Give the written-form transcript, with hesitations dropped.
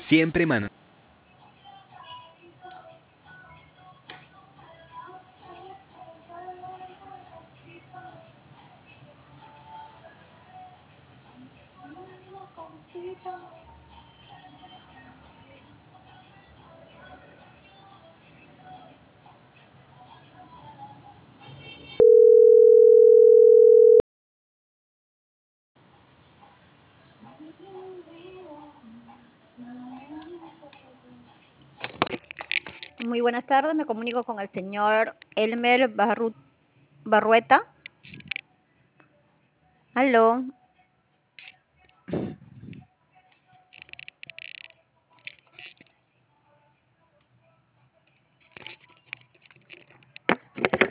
Siempre mano. Muy buenas tardes, me comunico con el señor Elmer Barrueta. Aló.